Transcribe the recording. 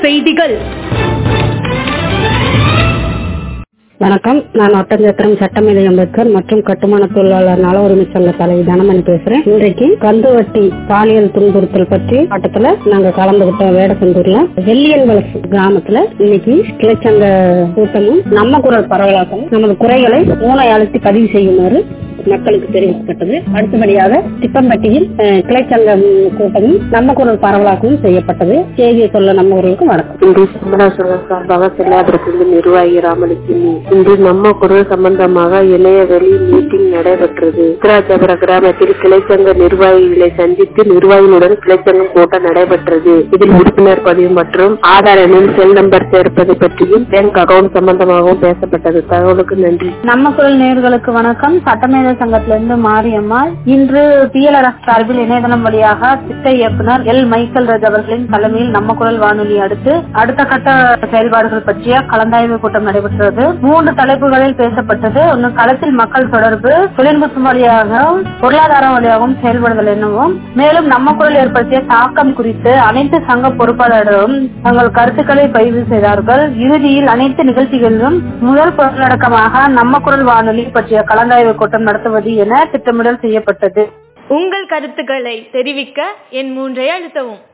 செய்திகள். வணக்கம். நான் ஒட்டஞ்சத்திரம் சட்டமேதை அம்பேத்கர் மற்றும் கட்டுமான தொழிலாளர் நல உரிமை சங்க தலைவி தனமணி பேசுறேன். இன்றைக்கு கந்துவட்டி பாலியல் துன்புறுத்தல் பற்றி ஆட்டத்துல நாங்க கலந்துகிட்டோம். வேடசந்தூர்ல வெள்ளியன் வளர்ச்சி கிராமத்துல இன்னைக்கு கிளைச்சங்க கூட்டமும் நம்ம குரல் பரவலாகவும் நமது குறைகளை மூளை அழுத்தி பதிவு செய்யுமாறு மக்களுக்கு தெரிவிக்கப்பட்டது. அடுத்தபடியாக திப்பம்பட்டியில் கிளைச்சங்க கூட்டமும் நம்ம குரல் பரவலாகவும் செய்யப்பட்டது. செய்தியை சொல்ல நம்ம குரலுக்கு வணக்கம். இன்று சமண சங்கம் சார்பாக செல்லாதிருக்கும் நிர்வாகி ராமலட்சுமி இன்று நம்ம குரல் சம்பந்தமாக இணையவெளி மீட்டிங் நடைபெற்றது. உத்திராஜபுர கிராமத்தில் கிளைச்சங்க நிர்வாகிகளை சந்தித்து நிர்வாகிகளுடன் கிளைச்சங்கம் கூட்டம் நடைபெற்றது. இதில் உறுப்பினர் பதிவு மற்றும் ஆதார் எண்ணில் செல் நம்பர் சேர்ப்பது பற்றியும் பேங்க் அக்கவுண்ட் சம்பந்தமாகவும் பேசப்பட்டது. தகவலுக்கு நன்றி. நம்ம குரல் நேயர்களுக்கு வணக்கம். சட்டமேத சங்கத்திலிருந்து மாரியம்மாள். இன்று PLRF சார்பில் இணையதளம் வழியாக திட்ட இயக்குனர் எல் மைக்கேல் ராஜ் அவர்களின் தலைமையில் நம்ம குரல் வானொலி அடுத்த கட்ட செயல்பாடுகள் பற்றிய கலந்தாய்வு கூட்டம் நடைபெற்றது. 3 தலைப்புகளில் பேசப்பட்டது. ஒன்று, களத்தில் மக்கள் தொடர்பு, தொழில்நுட்பம் வழியாகவும் பொருளாதாரம் வழியாகவும் செயல்படுதல் எனவும், மேலும் நம்ம குரல் ஏற்படுத்திய தாக்கம் குறித்து அனைத்து சங்க பொறுப்பாளர்களும் தங்கள் கருத்துக்களை பதிவு செய்தார்கள். இறுதியில் அனைத்து நிகழ்ச்சிகளிலும் முதல் பொருளடக்கமாக நம்ம குரல் வானொலி பற்றிய கலந்தாய்வு கூட்டம் நடத்துவது என திட்டமிடல் செய்யப்பட்டது. உங்கள் கருத்துக்களை தெரிவிக்க எண் 3 அழுத்தவும்.